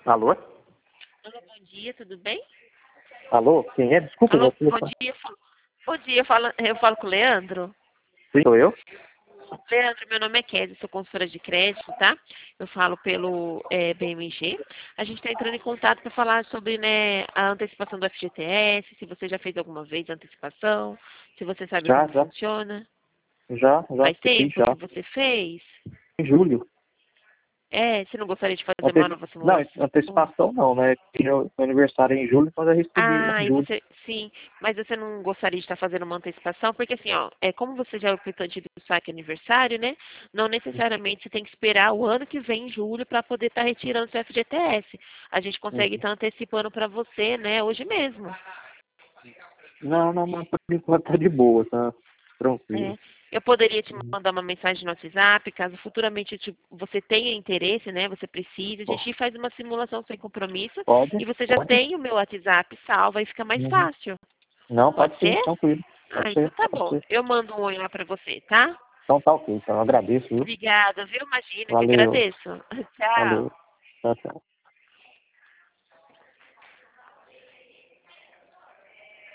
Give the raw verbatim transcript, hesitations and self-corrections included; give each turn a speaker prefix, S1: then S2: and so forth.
S1: Alô?
S2: Alô, bom dia, tudo bem?
S1: Alô? Quem é? Desculpa,
S2: Alô,
S1: você.
S2: bom dia. fa- Bom dia, eu falo, eu falo com o Leandro.
S1: Sim, sou eu?
S2: Leandro, meu nome é Kézia, sou consultora de crédito, tá? Eu falo pelo é, B M G. A gente está entrando em contato para falar sobre né, a antecipação do F G T S, se você já fez alguma vez a antecipação, se você sabe
S1: Já,
S2: como
S1: já,
S2: funciona.
S1: já, já
S2: Faz
S1: fiz,
S2: tempo
S1: já.
S2: que você fez?
S1: Em julho.
S2: É, você não gostaria de fazer uma
S1: Ante...
S2: nova
S1: Não,
S2: simulação?
S1: antecipação não, né? Porque meu meu aniversário é em julho, mas eu recebi ele
S2: Ah,
S1: em
S2: e
S1: julho.
S2: você, sim, mas você não gostaria de estar fazendo uma antecipação? Porque assim, ó, é, como você já é o aplicante do saque aniversário, né? Não necessariamente você tem que esperar o ano que vem, em julho, para poder estar retirando seu F G T S. A gente consegue
S1: Uhum.
S2: estar antecipando para você, né, hoje mesmo.
S1: Não, não, mas por enquanto tá de boa, tá tranquilo.
S2: É, eu poderia te
S1: Uhum.
S2: mandar uma mensagem no WhatsApp, caso futuramente te- você tenha interesse, né? Você precise, a
S1: Bom,
S2: gente faz uma simulação sem compromisso
S1: pode,
S2: e você já
S1: pode.
S2: tem o meu WhatsApp salvo, aí fica mais
S1: Uhum.
S2: fácil.
S1: Não,
S2: Pode
S1: pode sim,
S2: ser?
S1: tranquilo.
S2: Ah,
S1: Pode
S2: então
S1: ser,
S2: tá
S1: pode
S2: bom.
S1: ser.
S2: Eu mando um oi lá pra você, tá?
S1: Então tá ok, então eu agradeço, viu?
S2: Obrigada, viu? Imagina que
S1: Valeu,
S2: agradeço. Tchau.
S1: valeu. Tchau, tchau.